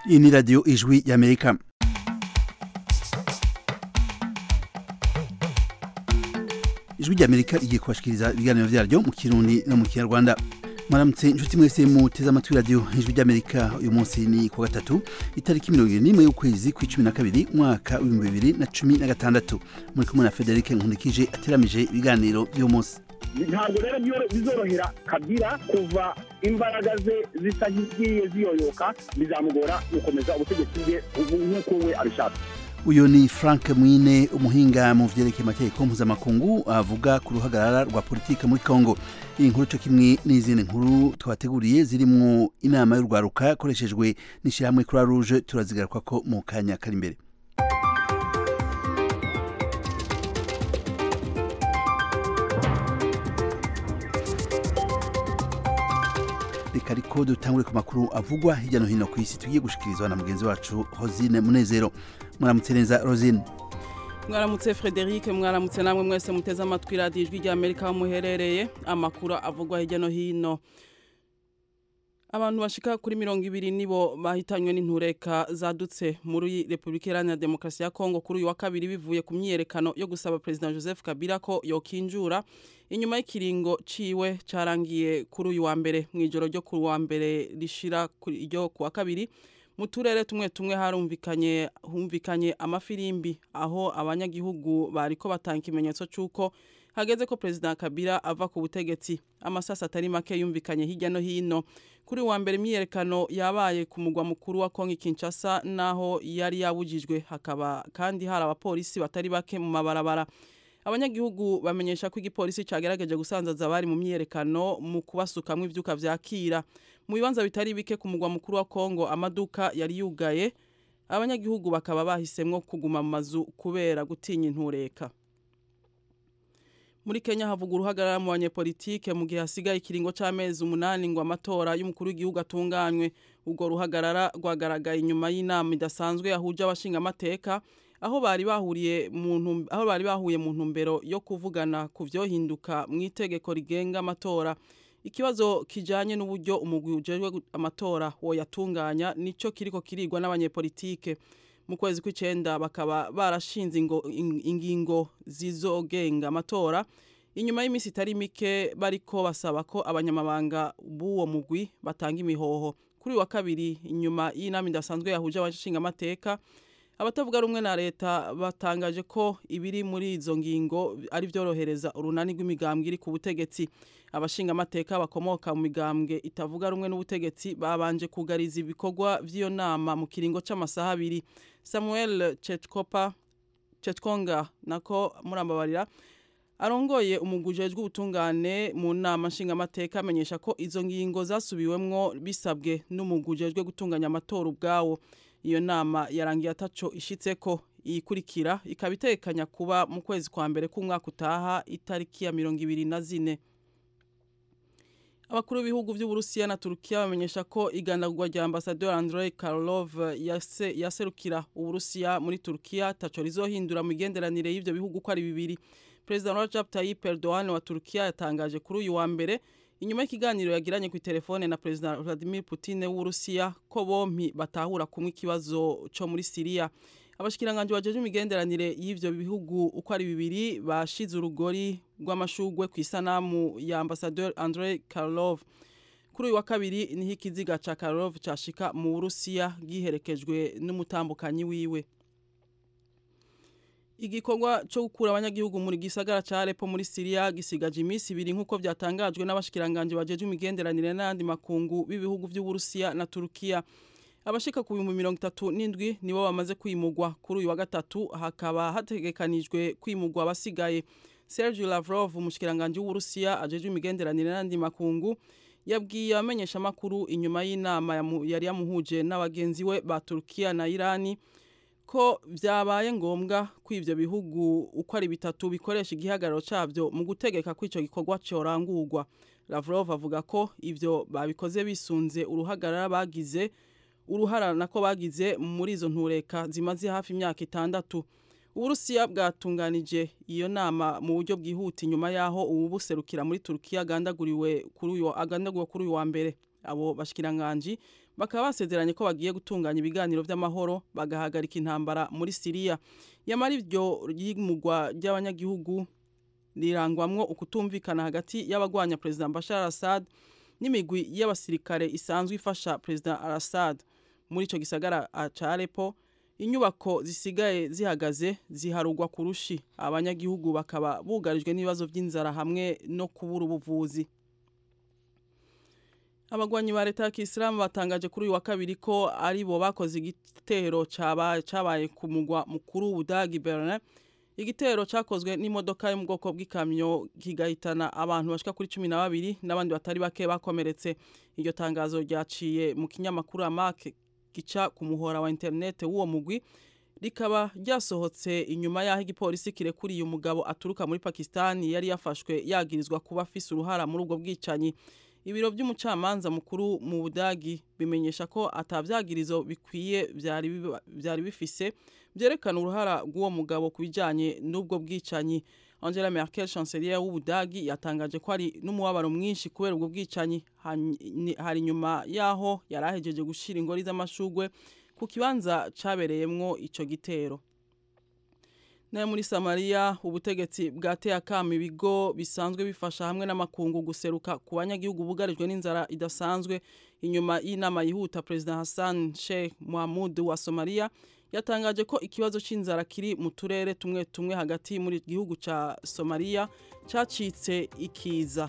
Iyi ni radio Ijwi y'Amerika. Ijwi ry'Amerika igiye kubashikiriza ibiganiro vyaryo mu Kirundi no mu Kinyarwanda. Mwaramutse inshuti mwese muteze amatwi radio Ijwi ry'Amerika. Uyu munsi ni ku gatatu itariki 21 y'ukwezi kwa12 mwaka wa 2016. Muri kumwe na Frederic Nkundikije ateramije ibiganiro by'uyu munsi. Ntabwo rero bizorohera Kabila kuva imbaraga ze zitagiye ziyoyoka bizamugora gukomeza ubutegetsi bwe nk'uko we abishaka. Uyu ni Frank Mwine umuhinga mu vyerekeye amategeko mpuzamakungu avuga ku ruhagarara rwa politike muri Kongo. Iyi nkuru cyo kimwe n'izindi nkuru twateguriye zirimwo inama y'urwaruka yakoreshejwe n'ishirahamwe Croix Rouge turazigaruka ko mu kanya kari imbere. Kariko dutangure ku makuru avugwa hirya no hino ku isi tugiye gushikirizwa na mugenzi wacu Rosine Munezero. Mwaramutse neza Rosine. Mwaramutse Frederic, mwaramutse namwe mwese muteze amatwi radio Ijwi ry'Amerika muherereye. Amakuru avugwa hirya no hino. Abantu bashika kuri 200 nibo bahitanywe n'intureka zadutse muri Republika Iharanira Demokarasi ya Kongo kuri uyu wa kabiri bivuye ku myiyerekano yo gusaba President Joseph Kabila ko yokinjura inyuma y'ikiringo ciwe carangiye kuri uyu wa mbere mwijoro ryo ku wa mbere rishira iryo ku wa kabiri mu turere tumwe humvikanye amafirimbi aho abanyagihugu bariko batanga ikimenyetso cyuko hageze ko President Kabila ava ku butegetsi. Amasasa atari make yumvikanye hirya no hino kuri wa mbere myiyerekano yabaye ku mugwa mukuru wa Kongo Kinshasa naho yari yabujijwe, hakaba kandi hari abapolisi batari bake mu mabarabara. Abanyagihugu bamenyesha ko igipolisi cagerageje gusanzaza abari mu myiyerekano mu kubasukamwe ivyuka vyakira. Mu bibanza bitari bike ku mugwa mukuru wa Kongo amaduka yari yugaye, abanyagihugu bakaba bahisemwo kuguma mu mazu kubera gutinya intureka. Muri Kenya havuga uruhagarara mu banyepolitike mu gihe hasigaye ikiringo c'amezi 8 ngo amatora y'umukuru w'igihugu atunganywe. Ubwo ruhagarara rwagaragaye inyuma y'inama idasanzwe yahuje abashinga amateka aho bari bahuye mu ntumbero yo kuvugana ku vyohinduka mu itegeko rigenga amatora. Ikibazo kijanye n'uburyo umugwi ujejwe amatora wo yatunganya nico kiriko kirigwa n'abanyepolitike. Mu kwezi kw'icenda bakaba barashinze ingingo zizogenga amatora inyuma y'imisi itari mike bariko basaba ko abanyamabanga b'uwo mugwi batanga imihoho. Kuri wa kabiri inyuma y'inama idasanzwe yahuje abashinga amateka abatavuga rumwe na leta batangaje ko ibiri muri izo ngingo ari vyorohereza urunani rw'imigambwe iri ku butegetsi. Abashinga amateka bakomoka mu migambwe itavuga rumwe n'ubutegetsi babanje kugariza ibikorwa vy'iyo nama mu kiringo c'amasaha 2. Samuel Chetkonga nako murambabarira arongoye umugujejwe ubutungane mu nama nshinga amateka amenyesha ko izo ngingo zasubiwemwo bisabwe n'umugujejwe gutunganya amatora ubwawo. Iyo nama yarangiye ataco ishitseko. Iyikurikira ikabitekanya kuba mu kwezi kwa mbere k'umwaka utaha itariki ya 24. Abakuru b'ibihugu by'Uburusiya na Turukiya bamenyesha ko igandagurwa rya Ambassadeur Andrei Karlov yaserukira Uburusiya muri Turukiya taco rizohindura mu migenderanire y'ivyo bihugu ko ari bibiri. President Recep Tayyip Erdogan wa Turukiya yatangaje kuri uyu wa mbere inyuma y'ikiganiro yagiranye ku telefone na President Vladimir Putin w'Uburusiya ko bompi batahura kumwe ikibazo cyo muri Syria. Abashikiranganje bajeje imigenderanire y'ivyo bihugu uko ari bibiri bashize urugori rw'amashugwe ku isanamu ya Ambassadeur Andrei Karlov. Kuri uyu wa kabiri niho ikiziga ca Karlov cashika mu Burusiya giherekejwe n'umutambukanyi wiwe. Igikorwa cyo gukura abanyagihugu muri gisagara ca Aleppo muri Syria gisigaje imisi 2 nkuko vyatangajwe n'abashikiranganje bajeje imigenderanire n'andi makungu b'ibihugu vy'Uburusiya na Turukiya. Abashika ku 37 nibo bamaze kwimugwa kuri uyu wa gatatu, hakaba hategekanijwe kwimugwa abasigaye. Sergei Lavrov umushikiranganje w'Uburusiya ajeje imigenderanire n'andi makungu yabwiye amenyesha makuru inyuma y'inama yari yamuhuje n'abagenzi we ba Turukiya na Irani ko vyabaye ngombwa ko ivyo bihugu uko ari bitatu bikoresha igihagararo cavyo mu gutegeka ko ico gikorwa corangurwa. Lavrov avuga ko ivyo babikoze bisunze uruhara nako bagize muri izo ntureka zimaze hafi imyaka 6. Uburusiya bwatunganije iyo nama mu buryo bwihuta inyuma yaho ubuserukira muri Turukiya agandaguwe kuri uyu wa mbere. Abo bashikiranganje bakaba basezeranye ko bagiye gutunganya ibiganiro vy'amahoro bagahagarika intambara muri Syria. Yamara ivyo ryimugwa ry'abanyagihugu rirangwamwo ukutumvikana hagati y'abagwanya President Bashar al-Assad n'imigwi y'abasirikare isanzwe ifasha President al-Assad. Muri ico gisagara ca Aleppo inyubako zisigaye zihagaze ziharugwa kurushi, abanyagihugu bakaba bugarijwe n'ibibazo vy'inzara hamwe no kubura ubuvuzi. Abagwanyi ba leta ya Kisilamu batangaje kuri uyu wa kabiri ko ari bo bakoze igitero cabaye ku mugwa mukuru w'Ubudagi Berlin. Igitero cakozwe n'imodoka yo mu bwoko bw'ikamyo kigahitana abantu bashika kuri 12 n'abandi batari bake bakomeretse. Iryo tangazo ryaciye mu kinyamakuru Amak gica ku muhora wa internet w'uwo mugwi, rikaba ryasohotse inyuma y'aho igipolisi kirekuriye umugabo aturuka muri Pakistan yari yafashwe yagirizwa kuba afise uruhara muri ubwo bwicanyi. Ibiro by'umucamanza mukuru mu Budagi bimenyesha ko atavyagirizo bikwiye vyari bifise byerekana uruhara rw'uwo mugabo kubijanye n'ubwo bwicanyi. Angela Merkel, chancelier w'Ubudagi, yatangaje ko ari n'umubabaro mwinshi kubera ubwo bwicanyi hari nyuma yaho yarahejeje gushira ingori z'amashugwe ku kibanza cabereyemwo ico gitero. Nayo muri Somalia ubutegetsi bwateye akamo ibigo bisanzwe bifasha hamwe n'amakungu guseruka ku banyagihugu bugarijwe n'inzara idasanzwe inyuma y'inama yihuta President Hassan Sheikh Mohamud wa Somalia yatangaje ko ikibazo c'inzara kiri mu turere tumwe hagati muri gihugu ca Somalia cacitse ikiza.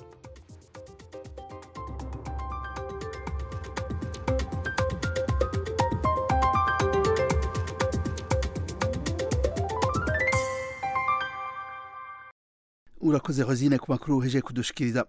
Urakoze Rosine ku makuru uheje kudushikiriza.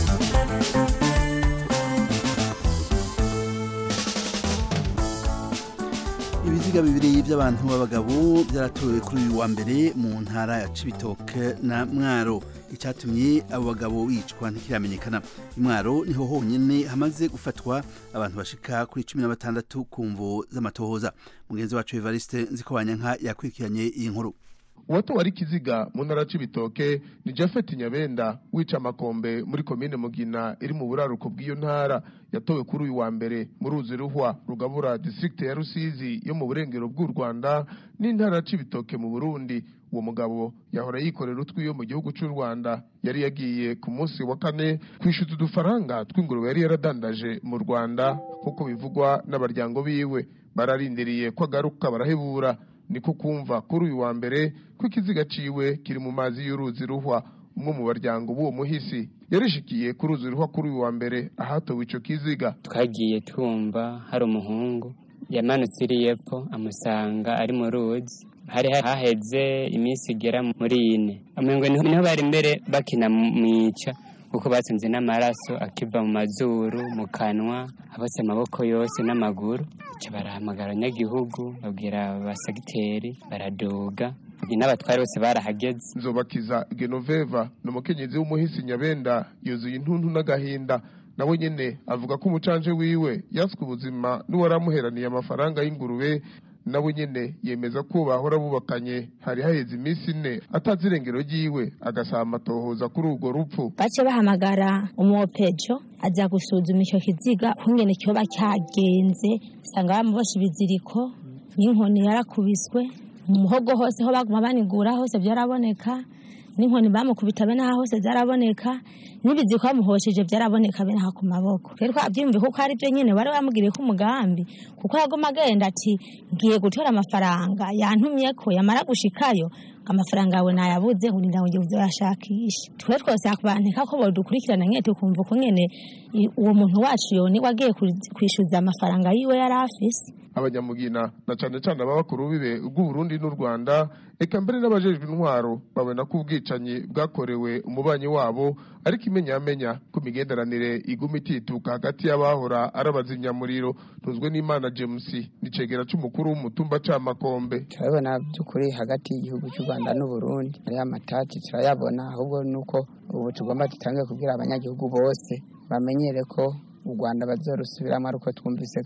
Ibiziga bibiri by'abantu b'abagabo byaratowe kuri uyu wa mbere mu ntara ya Cibitoke na Mwaro. Icyatumye abo bagabo bicwa ntikiramenyekana. Mwaro niho honyene hamaze gufatwa abantu bashika kuri 16 ku mvo z'amatohoza. Mugenzi wacu Evariste Nzikobanyanka yakwikiranye iyi nkuru. Watu wari kiziga mu ntara Cibitoke ni Jafet Nyabenda wica makombe muri komine Mugina iri mu buraruko bw'iyo ntara yatowe kuri uyu wa mbere mu ruzi ruhwa rugabura district ya Rusizi yo mu burengero bw'u Rwanda n'intara Cibitoke mu Burundi. Uwo mugabo yahora yikorera utwiyo mu gihugu cy'u Rwanda yari yagiye ku munsi wa kane kwishyuza udufaranga tw'ingurube yari yaradandaje mu Rwanda kuko bivugwa n'abaryango biwe. Bararindiriye ko agaruka barahebura. Niko kumva kuri uyu wa mbere ko ikiziga ciwe kiri mu mazi y'uruzi ruhwa. Umwe mu baryango b'uwo muhisi yarishikiye kuri uruzi ruhwa kuri uyu wa mbere ahatowe ico kiziga. Twagiye twumva hari umuhungu yamanutse iri yepfo amusanga ari mu ruzi, hari haheze iminsi igera muri 4. Amengo niho bari imbere bakina mwica kuko batsinze n'amaraso akiva mu mazuru mu kanwa abose amaboko yose n'amaguru. Barahamagara abanyagihugu babwira abasegiteri baradoga n'abatwari bose barahageze. Nzobakiza Genoveva n'umukenyezi w'umuhisi Nyabenda yuzuye intuntu n'agahinda. Nawe nyene avuga ko umucanje wiwe yaswe ubuzima n'uwaramuheraniye amafaranga y'ingurube. Nawe nyene yemeza ko bahora bubakanye hari haheze iminsi 4 atazirengero ryiwe agasaba amatohoza kuri urwo rupfu. Bace bahamagara umuopejo aza gusuzuma ico kiziga kungene cyo bacyagenze, sanga bamubosha ibiziriko n'inkoni yarakubiswe mu muhogo hose ho baguma banigura hose byaraboneka, n'inkoni bamukubita bene hose zaraboneka, n'ibiziko bamuhosheje byaraboneka bene ha ku maboko. Rero abyimve kuko ari byo nyene bari bamugiriye ko umugambi kuko yagoma agenda ati ngiye gutora amafaranga yantumye ko yamara gushikayo amafaranga yawe nayabuze urinda ngo ngiye uzashakisha. Twe twose akubantika ko bodukurikirana nyene tukumva ko nyene uwo muntu wacu yoni wagiye kwishuza amafaranga yiwe yari afise. Abanyamugina na cyane cyane abakuru bibe ubwo Burundi n'u Rwanda eka mbere n'abajejwe intwaro babona ko ubwicanyi bwakorewe umubanyi wabo ariko imenyamenya ko imigenderanire iguma itituka hagati y'abahora arabazimyamuriro. Tuzwe n'Imana James nicegera c'umukuru w'umutumba ca Makombe. Turabona by'ukuri hagati y'igihugu cy'u Rwanda n'u Burundi ari amatati turayabona, ahubwo nuko ubu tugomba dutange kugira abanyagihugu bose bamenyere ko u Rwanda bazorusubiramo ariko twumvise ko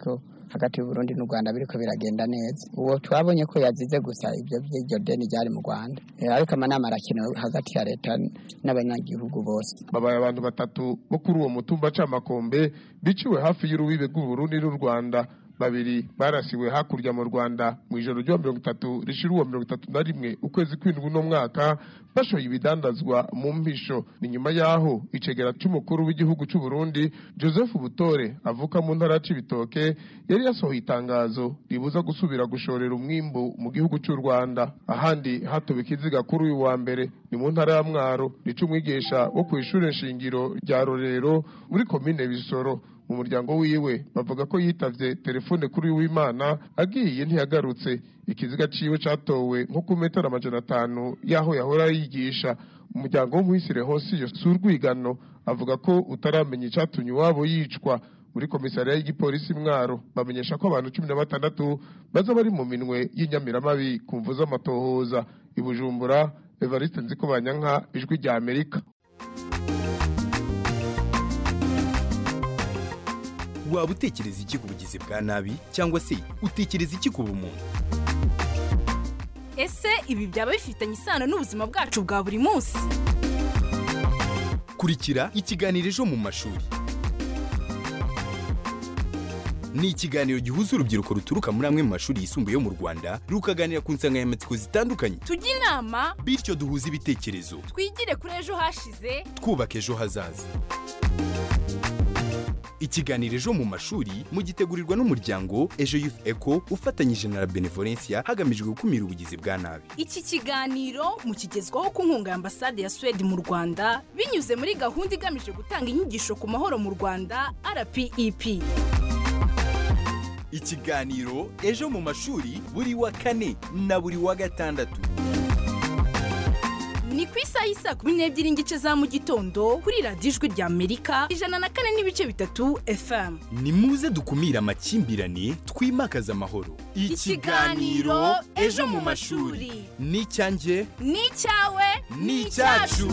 hagati y'u Burundi n'u Rwanda biriko biragenda neza. Uwo twabonye ko yazize gusa ibyo by'iryo deni ryari mu Rwanda, ariko amanama arakenewe hagati ya leta n'abanyagihugu bose. Babaye abantu batatu bo kuri uwo mutumba Camakombe biciwe hafi y'urubibe rw'u Burundi n'u Rwanda. Babiri barasiwe hakurya mu Rwanda mu ijoro ryo 30 rishiruwa 31 ukwezi kw'indwi no mwaka bashoye ibidandazwa mu mpisho. Ni nyuma yaho icegera cy'umukuru w'igihugu cy'u Burundi Joseph Butore avuka mu ntara y'Ibitoke yari yasohoye itangazo ribuza gusubira gushorera umwimbu mu gihugu cy'u Rwanda. Ahandi hatowe ikiziga kuri uyu wa mbere ni mu ntara ya Mwaro, nico umwigisha wo kw'ishure shingiro rya Rorero muri komine Bisoro. Mu muryango wiwe bavuga ko yitavye telefone kuri w'Imana agiye ntiyagarutse. Ikiziga ciwe catowe nko ku metero 500 yaho yahora yigisha. Umuryango w'umuhisire hose yo surwigano avuga ko utaramenya icatumye wabo yicwa. Muri komisariya y'igipolisi Mwaro bamenyesha ko abantu 16 baza bari mu minwe y'inyamiramabi kumvuza amatohoza. I Bujumbura, Evariste Nzikobanyanka, Ijwi rya Amerika. Waba utekereza iki ku bugizi bwa nabi cyangwa se utekereza iki ku bumuntu? Ese ibi byaba bifitanye isano n'ubuzima bwacu bwa buri munsi? Kurikira ikiganiro Ejo mu mashuri. Ni ikiganiro gihuza urubyiruko ruturuka muri amwe mu mashuri yisumbuye mu Rwanda rukaganira ku nsanganyamatsiko zitandukanye. Tujye inama bityo duhuze ibitekerezo. Twigire kuri ejo hashize, twubaka ejo hazaza. Ikiganiro Ejo mu mashuri mugitegurirwa n'umuryango Ejo Youth Eco ufatanyije na Benevolencia hagamijwe gukumira ubugizi bwa nabi. Iki kiganiro mukigezwaho ku nkunga ya Ambasade ya Sweden mu Rwanda binyuze muri gahunda igamije gutanga inyigisho ku mahoro mu Rwanda RPEP. Ikiganiro Ejo mu mashuri buri wa kane na buri wa gatandatu. Ni ku isaha y'isa 12:00 za mu gitondo kuri Radio Ijwi rya Amerika 104.3 FM. Ni muze dukumira amakimbirane twimakaza amahoro. Ikiganiro Ejo mu mashuri ni cyanjye ni cyawe ni cyacu.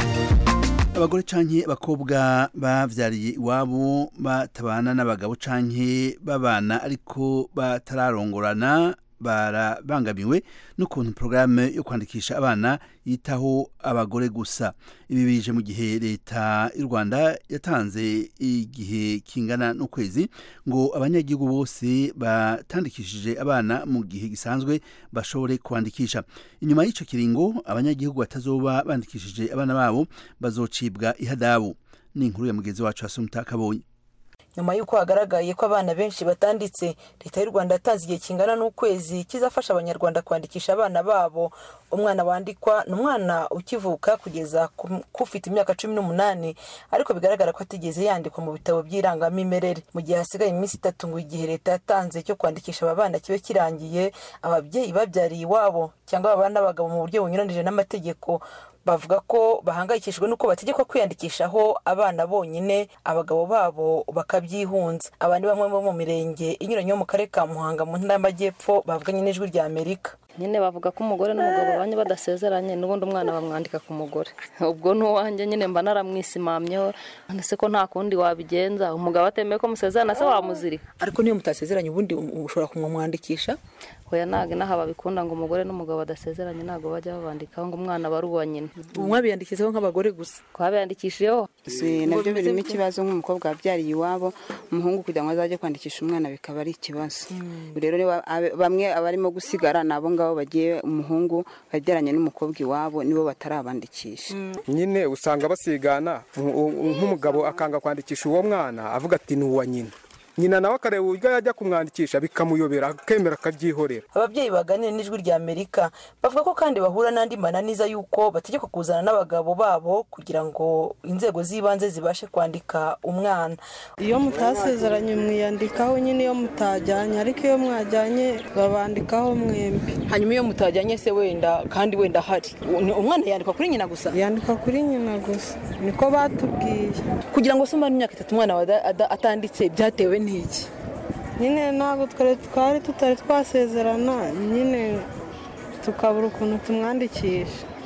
Abagore canke abakobwa bavyariye iwabo batabana n'abagabo canke babana ariko batararongorana barabangamiwe n'ukuntu programme yo kwandikisha abana yitaho abagore gusa. Ibi bije mu gihe leta y'u Rwanda yatanze igihe kingana n'ukwezi ngo abanyagihugu bose batandikishije abana mu gihe gisanzwe bashobore kwandikisha. Inyuma y'ico kiringo abanyagihugu batazoba bandikishije abana babo bazocibwa ihadabu. Ni inkuru ya mugenzi wacu Asumta Kabonye. Nyuma yuko hagaragaye ko abana benshi batanditse, leta y'u Rwanda yatanze igihe kingana n'ukwezi kizafasha abanyarwanda kwandikisha abana babo. Umwana wandikwa n'umwana ukivuka kugeza kufite imyaka 18, ariko bigaragara ko atigeze yandikwa mu bitabo by'irangamimerere. Mu gihe hasigaye iminsi 3 ngo igihe leta yatanze cyo kwandikisha aba bana kibe kirangiye, ababyeyi babyariye iwabo cyangwa abana n'abagabo mu buryo bunyuranije n'amategeko bavuga ko bahangayikishijwe nuko bategekwa kwiyandikishaho abana bonyine, abagabo babo bakabyihunza. Abandi bamwe mu mirenge inyuranye yo mu karere ka Muhanga mu ntara y'Amajyepfo bavuganye n'Ijwi rya Amerika. Nyine bavuga ko umugore n'umugabo banye badasezeranye n'ubundi umwana bamwandika ku mugore. Ubwo n'uwanjye nyine mba naramwisimamyeho, ndetse ko nta kundi wabigenza. Umugabo atemeye ko musezerana se wamuzirika. Ariko niyo mutasezeranye ubundi ushobora kumwandikisha? Hoya nage naha babikunda ngo umugore n'umugabo badasezeranye nago bajya babandikaho ngo umwana baruwa nyine. Umwabiyandikizeho nk'abagore gusa. Kwabiyandikishijeho nabyo birimo ikibazo nk'umukobwa wabyariye iwabo, umuhungu kugira ngo azaje kwandikisha umwana bikaba ari ikibazo. Rero bamwe abarimo gusigara nabo ngabo bagiye umuhungu bageranye n'umukobwa iwabo nibo batarabandikisha. Nyine usanga basigana, nk'umugabo akanga kwandikisha uwo mwana avuga ati ni uwa nyina. Nyina nawe akareba uburyo yajya kumwandikisha bikamuyobera akemera akabyihorera. Ababyeyi baganira n'Ijwi rya Amerika bavuga ko kandi bahura n'andi mananiza yuko bategekwa kuzana n'abagabo babo kugira ngo inzego z'ibanze zibashe kwandika umwana. Iyo mutasezeranye mwiyandikaho nyine iyo mutajyanye, ariko iyo mwajyanye babandikaho mwembi. Hanyuma iyo mutajyanye se wenda kandi wenda hari umwana yandikwa kuri nyina gusa? Yandikwa kuri nyina gusa, niko batubwiye. Kugira ngo se imyaka 3 umwana atanditse byatewe n'iki? Nyine ntabwo tutari twasezerana, nyine tukabura ukuntu tumwandikisha.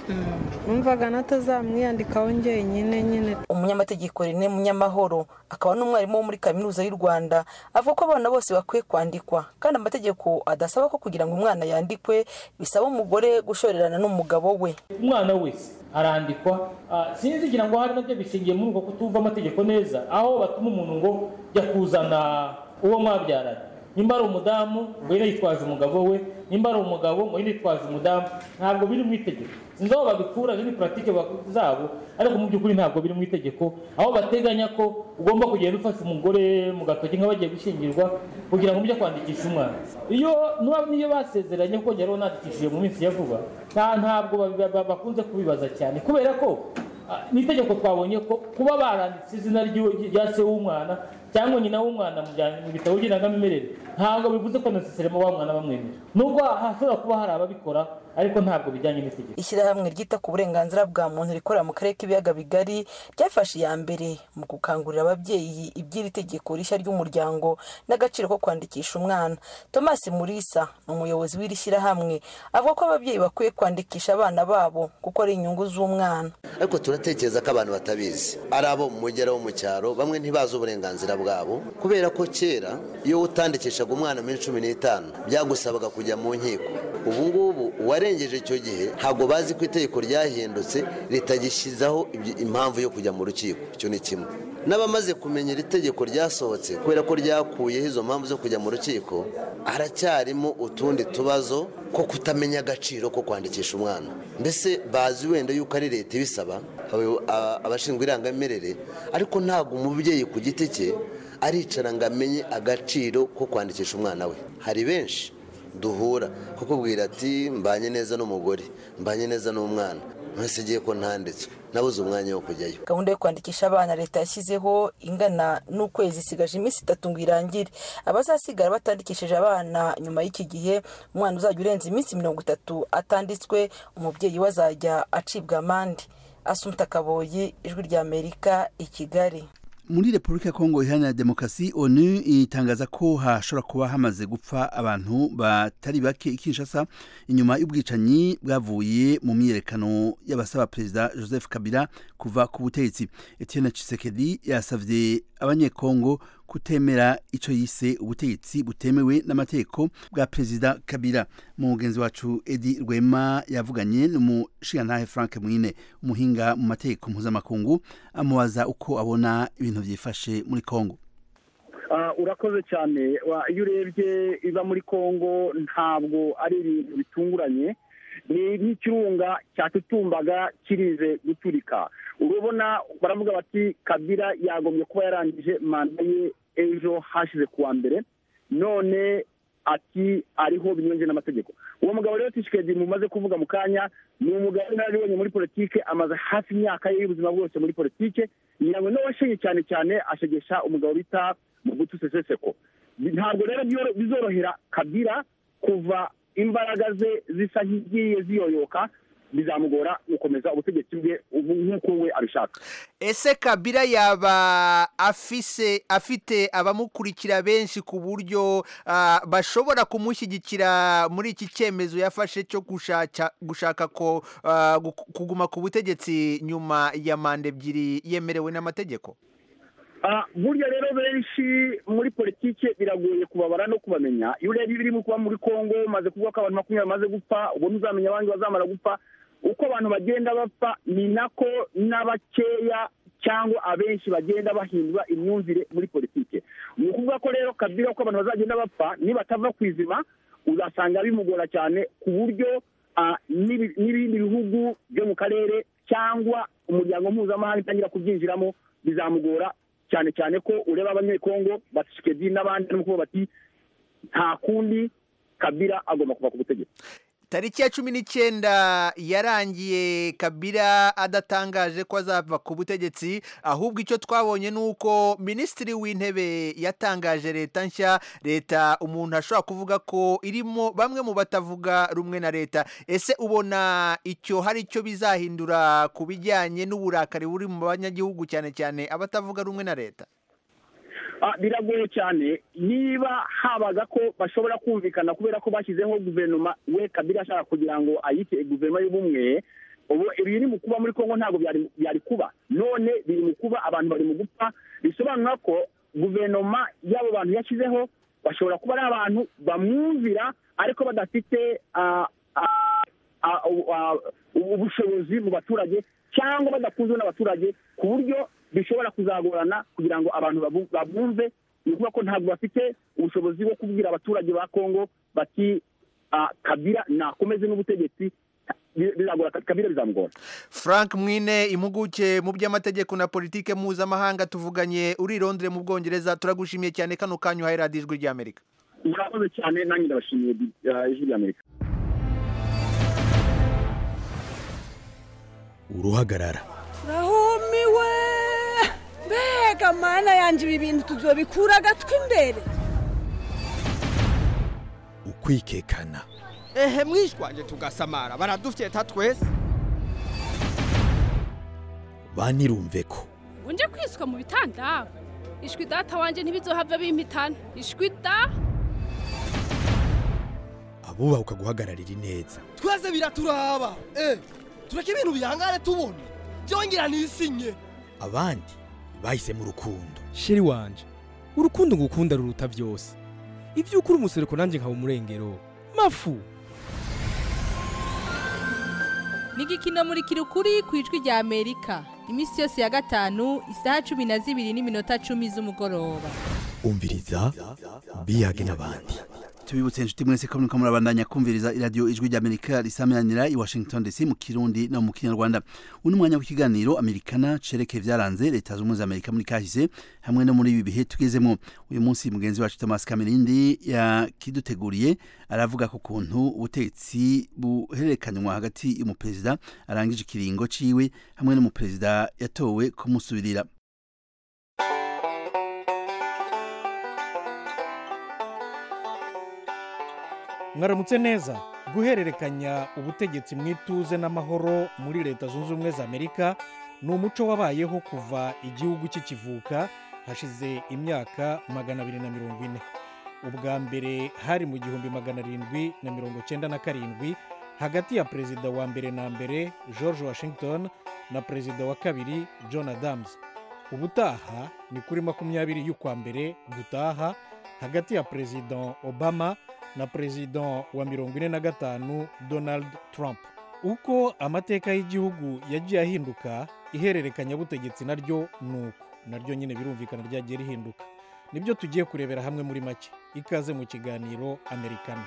numvaga natazamwiyandikaho njyenyine nyine. Umunyamategeko René Munyamahoro akaba n'umwarimu wo muri kaminuza y'u Rwanda avuga ko abana bose bakwiye kwandikwa kandi amategeko adasaba ko kugira ngo umwana yandikwe bisaba umugore gushorerana n'umugabo we. Umwana wese arandikwa sinzigira ngo hari nabyo bishingiye muri uko kutumva amategeko neza aho batuma umuntu ngo jya kuzana uwo mwabyaranye, nimba ari umudamu ngo yitwaje umugabo we, nimba ari umugabo ngo yitwaje umudamu, ntabwo biri mu itegeko. Sinzi aho babikura ni pratique zabo, ariko mu by'ukuri ntabwo biri mu itegeko, aho bateganya ko ugomba kugenda ufasha umugore mu gatoki nk'abagiye gushingirwa kugira ngo mujye kwandikisha umwana. Niyo basezeranye ko ngero nandikishije mu minsi ya vuba, ntabwo bakunze kubibaza cyane kubera ko ni itegeko twabonye ko kuba baranditse izina rya se w'umwana cyangwa nyina w'umwana mu bitabo by'irangamimerere ntabwo bivuze ko necessarily wa mwana bamwemera, nubwo hashobora kuba hari ababikora ariko ntabwo bijyanye n'itegeko. Ishyirahamwe ryita ku burenganzira bwa muntu rikorera mu karere k'ibiyaga bigari ryafashe iya mbere mu gukangurira ababyeyi iby'iri tegeko rishya ry'umuryango n'agaciro ko kwandikisha umwana. Thomas Murisa ni umuyobozi w'iri shyirahamwe avuga ko ababyeyi bakwiye kwandikisha abana babo kuko ari inyungu z'umwana. Ariko turatekereza ko abantu batabizi, ari abo mu mugera wo mu cyaro, bamwe ntibazi uburenganzira bwabo kubera ko kera iyo utandikishaga umwana muri 15 byagusabaga kujya mu nkiko. Ubu ngubu uwarengeje icyo gihe ntabwo bazi ko itegeko ryahindutse ritagishyizaho impamvu yo kujya mu rukiko. Icyo ni kimwe. N'abamaze kumenya iri tegeko ryasohotse kubera ko ryakuyeho izo mpamvu zo kujya mu rukiko, haracyarimo utundi tubazo ko kutamenya agaciro ko kwandikisha umwana. Mbese bazi wenda yuko ari leta ibisaba abashinzwe irangamimerere, ariko ntabwo umubyeyi ku giti cye aricara ngo amenye agaciro ko kwandikisha umwana we. Hari benshi duhura kukubwira ati mbanye neza n'umugore, mbanye neza n'umwana, mwese giye ko ntanditswe, nabuze umwanya wo kujyayo. Gahunda yo kwandikisha abana leta yashyizeho ingana n'ukwezi isigaje iminsi 3 ngo irangire. Abazasigara batandikishije abana nyuma y'iki gihe, umwana uzajya urenza iminsi 30 atanditswe, umubyeyi we azajya acibwa amande. Asumta Kaboyi, Ijwi rya Amerika, i Kigali. Muri Republika ya Kongo Iharanira Demokarasi, ONU itangaza ko hashobora kuba hamaze gupfa abantu batari bake i Kinshasa inyuma y'ubwicanyi bwavuye mu myiyerekano y'abasaba Perezida Joseph Kabila kuva ku butegetsi. Etienne Tshisekedi yasavye abanyekongo kutemera ico yise ubutegetsi butemewe n'amategeko bwa Perezida Kabila. Mugenzi wacu Edi Rwema yavuganye n'umushigantahe Frank Mwine, umuhinga mu mategeko mpuzamakungu, amubaza uko abona ibintu byifashe muri Kongo. Urakoze cyane. Iyo urebye iba muri Kongo ntabwo ari ibintu bitunguranye, ni nk'ikirunga cyatutumbaga kirize guturika. Urabona baravuga bati Kabila yagombye kuba yarangije manda ye ejo hashize kuwa mbere, none ati ariho binyonje n'amategeko. Uwo mugabo rero Tshisekedi mumaze kuvuga mu kanya ni umugabo naribonye muri politike, amaze hafi imyaka ye y'ubuzima bwose muri politike, nyango no washenye cyane cyane ashegesha umugabo bita Mobutu Sese Seko. Ntabwo rero bizorohera Kabila kuva imbaraga ze zisa nk'igiye ziyoyoka, bizamugora gukomeza ubutegetsi bwe nk'uko we abishaka. Ese Kabila yaba afite abamukurikira benshi ku buryo bashobora kumushyigikira muri iki cyemezo yafashe cyo gushaka ko kuguma ku butegetsi nyuma ya manda 2 yemerewe n'amategeko? Burya rero benshi muri politike biragoye kubabara no kubamenya. Iyo rero birimo kuba muri Kongo maze kuvuga ko abantu 20 bamaze gupfa, ubwo muzamenya abandi bazamara gupfa. Uko abantu bagenda bapfa ni nako n'abakeya cyangwa abenshi bagenda bahindura imyumvire muri politike. Ni ukuvuga ko rero Kabila ko abantu bazagenda bapfa nibatava kwizima, uzasanga bimugora cyane ku buryo n'ibindi bihugu byo mu karere cyangwa umuryango mpuzamahanga itangira kubyinjiramo bizamugora cyane cyane ko ureba abanyekongo Tshisekedi n'abandi n'uko bati nta kundi Kabila agomba kuva ku butegetsi. Tariki ya 19 yarangiye Kabila adatangaje ko azava ku butegetsi, ahubwo icyo twabonye nuko Minisitiri w'Intebe yatangaje leta nshya, leta umuntu ashobora kuvuga ko irimo bamwe mu batavuga rumwe na leta. Ese ubona icyo hari icyo bizahindura ku bijyanye n'uburakari buri mu banyagihugu cyane cyane abatavuga rumwe na leta? Biragoye cyane. Niba habaga ko bashobora kumvikana kubera ko bashyizeho guverinoma we Kabila ashaka kugira ngo ayite guverinoma y'ubumwe, ubu ibiri mu kuba muri Kongo ntabwo byari kuba none biri mu kuba abantu bari mu gupfa bisobanura ko guverinoma y'abo bantu yashyizeho bashobora kuba ari abantu bamwumvira ariko badafite ubushobozi mu baturage cyangwa badakunzwe n'abaturage ku buryo bishobora kuzagorana kugira ngo abantu babumve ni ukuvuga ko ntabwo bafite ubushobozi bwo kubwira abaturage ba Kongo bati Kabila nakomeze n'ubutegetsi Kabila bizamugora. Frank Mwine impuguke mu by'amategeko na politike mpuzamahanga tuvuganye uri Londres mu Bwongereza turagushimiye cyane kano kanyu hayi Radio Ijwi ry'Amerika. Murakoze cyane nanjye ndabashimiye Ijwi ry'Amerika. Uruhagarara rahumiwe mbega mana yanje ibi bintu tuzobikura agatwi imbere ukwikekana ehe mwishwanje tugasamara baradufyeta twese banirumve ko unje kwiswa mu bitanda ishwi data wanje ntibizohava bimpitana ishwi da abuba ukaguhagararira neza twese biraturaba tureke ibintu bihangane tubone byongera nisinye abandi bahise mu rukundo sheri wanje urukundo ngukunda ruruta byose ivyo ukuri umusereko nanje nkaba umurengero mafu Nigikino muri kirukuri ku Ijwi rya Amerika imisi yose ya gatanu isaha 12:10 z'umugoroba umviriza biyage n'abandi tubibutse inshuti mwese ko muriko murabandanya kumviriza iradio Ijwi ry'Amerika risameranira i Washington DC mu Kirundi no mu Kinyarwanda uno mwanya w'ikiganiro Amerikana cereke vyaranze leta z'umwe za Amerika muri kahise hamwe no muri ibi bihe tugezemo uyu munsi mugenzi wacu Thomas Kamerindi yakiduteguriye aravuga ko kuntu ubutetsi buhererekanywa hagati y'umuperezida arangije ikiringo ciwe hamwe n'umuperezida yatowe kumusubirira. mwaramutse neza guhererekanya ubutegetsi mwituze n'amahoro muri leta zunze ubumwe za Amerika ni umuco wabayeho kuva igihugu kikivuka hashize imyaka 240 ubwa mbere hari mu 1797 hagati ya perezida wa mbere na mbere George Washington na perezida wa kabiri John Adams ubutaha ni kuri 20 y'ukwa mbere gutaha hagati ya perezida Obama na perezida wa 45 Donald Trump. Uko amateka y'igihugu yagiye ahinduka ihererekanya butegetsi naryo nyine birumvikana ryagiye rihinduka. Nibyo tugiye kurebera hamwe muri make. Ikaze mu kiganiro Amerikana.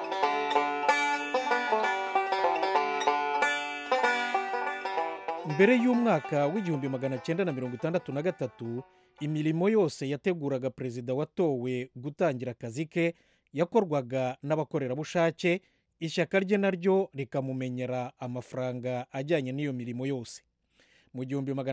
Mbere y'umwaka w'1963 imirimo yose yateguraga perezida watowe gutangira akazi ke yakorwaga n'abakorerabushake ishyaka rye naryo rikamumenyera amafaranga ajyanye n'iyo mirimo yose mu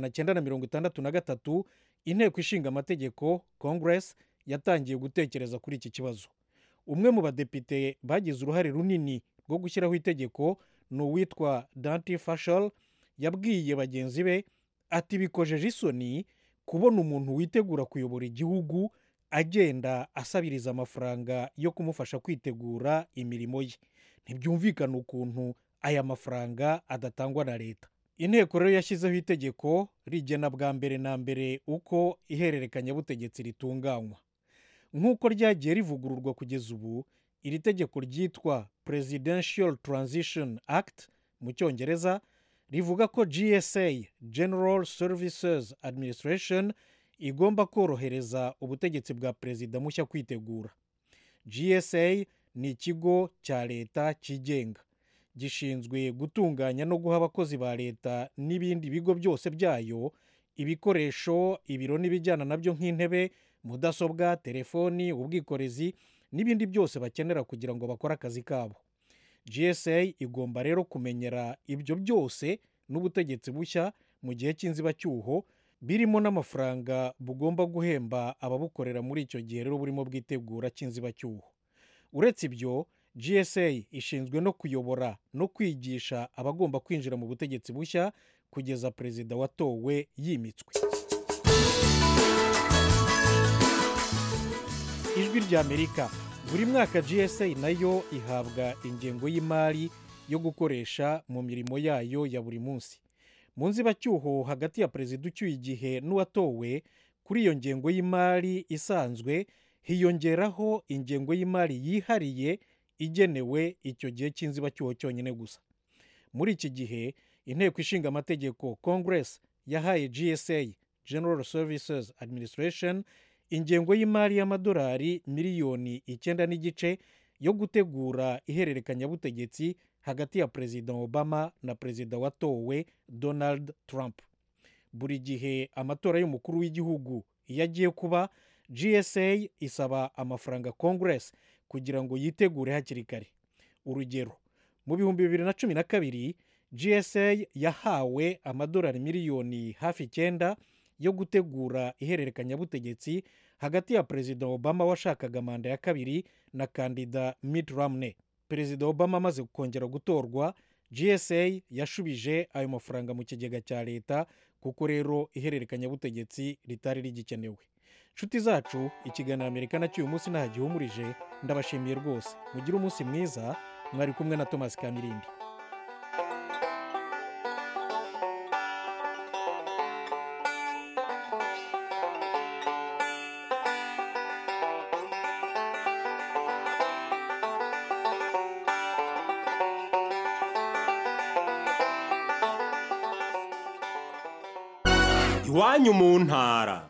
1963 inteko ishinga amategeko Congress yatangiye gutekereza kuri iki kibazo umwe mu badepite bagize uruhare runini rwo gushyiraho itegeko ni uwitwa Dante Fashel yabwiye bagenzi be ati bikojeje isoni kubona umuntu witegura kuyobora igihugu agenda asabiriza amafaranga yo kumufasha kwitegura imirimo ye ntibyumvikana ukuntu aya mafaranga adatangwa na leta inteko rero yashyizeho itegeko rigena bwa mbere na mbere uko ihererekanya butegetsi ritunganywa nk'uko ryagiye rivugururwa kugeza ubu iri tegeko ryitwa Presidential Transition Act mu cyongereza rivuga ko GSA General Services Administration igomba korohereza ubutegetsi bwa perezida mushya kwitegura. GSA ni ikigo cya leta kigenga gishinzwe gutunganya no guha abakozi ba leta n'ibindi bigo byose byayo ibikoresho ibiro n'ibijyana nabyo nk'intebe mudasobwa telefoni ubwikorezi n'ibindi byose bakenera kugira ngo bakore akazi kabo. GSA igomba rero kumenyera ibyo byose n'ubutegetsi bushya mu gihe cy'inzibacyuho birimo n'amafaranga bugomba guhemba ababukorera muri icyo gihe rero burimo bwitegura cy'inzibacyuho. Uretse ibyo GSA ishinzwe no kuyobora no kwigisha abagomba kwinjira mu butegetsi bushya kugeza perezida watowe yimitswe. Ijwi rya Amerika buri mwaka GSA nayo ihabwa ingengo y'imari yo gukoresha mu mirimo yayo ya buri munsi. Mu nzibacyuho hagati ya perezida ucyuye igihe n'uwatowe kuri iyo ngengo y'imari isanzwe hiyongeraho ingengo y'imari yihariye igenewe icyo gihe cy'inzibacyuho cyonyine gusa. Muri iki gihe inteko ishinga amategeko Congress yahaye GSA General Services Administration ingengo y'imari y'amadolari miliyoni 9.5 yo gutegura ihererekanyabutegetsi hagati ya perezida Obama na perezida watowe Donald Trump. Buri gihe amatora y'umukuru w'igihugu iyo agiye kuba, GSA isaba amafaranga Congress kugira ngo yitegure hakiri kare. Urugero, mu 2012 GSA yahawe amadolari miliyoni hafi 9 yo gutegura ihererekanyabutegetsi hagati ya perezida Obama washakaga manda ya kabiri na kandida Mitt Romney. Perezida Obama amaze kongera gutorwa, GSA yashubije ayo mafaranga mu kigega cya leta, kuko rero ihererekanyabutegetsi ritari rigikenewe. Nshuti zacu, ikiganiro Amerikana cy'uyu munsi nahagihumurije. Ndabashimiye rwose. Mugire umunsi mwiza. Mwari kumwe na Thomas Kamirindi. Iwanyu mu ntara.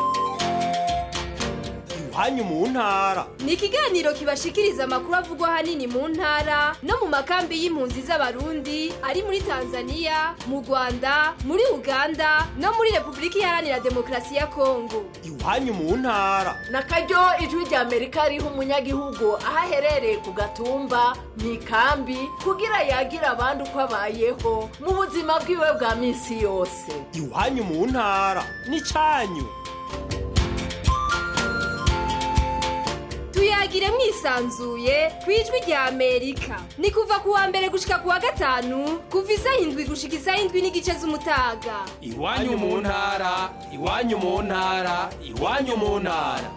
Iwanyu mu ntara ni ikiganiro kibashikiriza amakuru avugwa hanini mu ntara no mu makambi y'impunzi z'abarundi ari muri Tanzania, mu Rwanda, muri Uganda no muri Repubulika Iharanira Demokarasi ya Kongo. Iwanyu mu ntara nakaryo ijwi rya Amerika riha umunyagihugu ahaherereye ku gatumba mu ikambi kugira yagira abandi uko abayeho mu buzima bwiwe bwa minsi yose. Iwanyu mu ntara ni cyanyu. Tuyagire mwisanzuye kwijwi rya Amerika. Ni kuva kuwa mbere gushika kuwa gatanu, kuva 7 gushika 7:30 z'umutaga. Iwanyu mu ntara, iwanyu mu ntara, iwanyu mu ntara.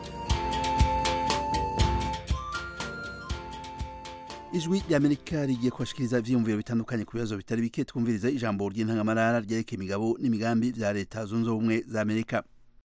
Ijwi ry'Amerika rigiye kwashikiriza ivyiyumviro bitandukanye ku bibazo bitari bike. Twumviriza ijambo ry'intangamarara ryerekeye imigabo n'imigambi vya leta zunze ubumwe za Amerika.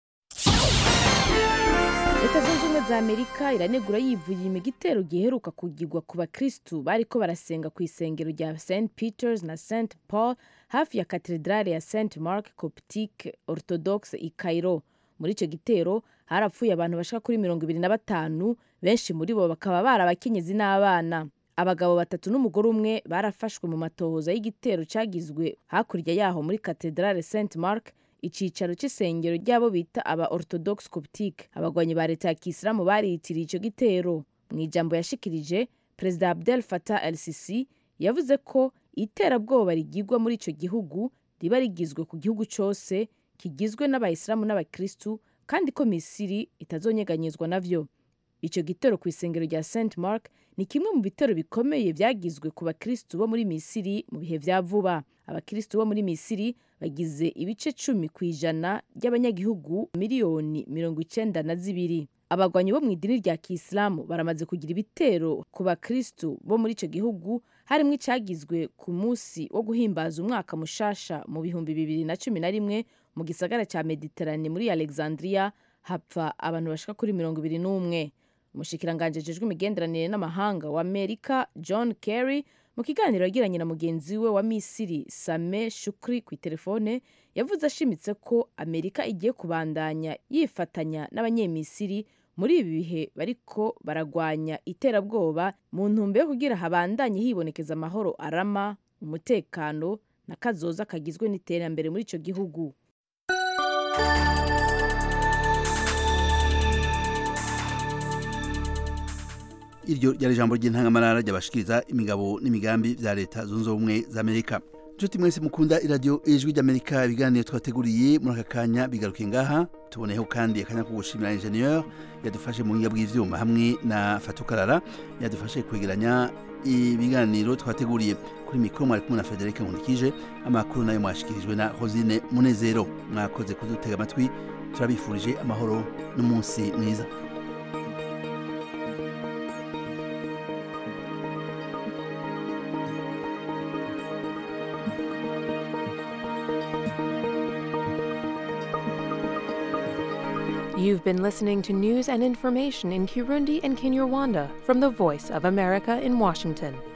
Leta zunze ubumwe za Amerika iranegura yivuye imigitero giheruka kugirwa ku bakristu bariko barasenga ku isengero rya St Peters na St Paul hafi ya katedrale ya St Mark Coptic Orthodox i Cairo. Muri ico gitero harapfuye abantu bashaka kuri 25, benshi muri bo bakaba barabakenyezi n'abana. Abagabo 3 n'umugore umwe barafashwe mu matohoza y'igitero cagizwe hakurya yaho muri katedrale St Mark, icicaro c'isengero ryabo bita aba Orthodox Coptic. Abagwanyi ba leta ya Kisilamu bariyitiriye ico gitero. Mu ijambo yashikirije, Perezida Abdel Fattah el-Sisi yavuze ko iterabwoba rigirwa muri ico gihugu riba rigizwe ku gihugu cose kigizwe n'abayisilamu n'abakristu, kandi ko Misiri itazonyeganyezwa navyo. Ico gitero ku isengero rya St Mark ni kimwe mu bitero bikomeye vyagizwe ku bakristu bo muri Misiri mu bihe vya vuba. Abakristu bo muri Misiri bagize ibice 10% ry'abanyagihugu miliyoni 92. Abagwanyi bo mu idini rya Kisilamu baramaze kugira ibitero ku bakristu bo muri ico gihugu, harimo icagizwe ku munsi wo guhimbaza umwaka mushasha mu 2011 mu gisagara ca Mediterane muri Alexandria, hapfa abantu bashika kuri 21. Umushikiranganje ajejwe imigenderanire n'amahanga wa Amerika John Kerry mu kiganiro yagiranye na mugenzi we wa Misiri Sameh Shoukry ku telefone yavuze ashimitse ko Amerika igiye kubandanya yifatanya n'abanyemisiri muri ibi bihe bariko baragwanya iterabwoba mu ntumbero yo kugira habandanye hibonekeza amahoro arama, umutekano na kazoza kagizwe n'iterambere muri ico gihugu. Iryo ryari ijambo ry'intangamarara ry'abashikiriza imigabo n'imigambi vya leta zunze ubumwe za Amerika. Nshuti mwese mukunda iradio Ijwi ry'Amerika, ibiganiro twateguriye muri aka kanya bigaruke ngaha. Tuboneyeho kandi akanya ko gushimira ingenieur yadufashe mu ngiga bw'ivyuma hamwe na Fatukarara yadufashe kwegeranya ibiganiro twateguriye. Kuri mikro mwari kumwe na Frederic Nkulikije, amakuru nayo mwashikirijwe na Rosine Munezero. Mwakoze kudutega amatwi, turabifurije amahoro n'umunsi mwiza. You've been listening to news and information in Kirundi and Kinyarwanda from the Voice of America in Washington.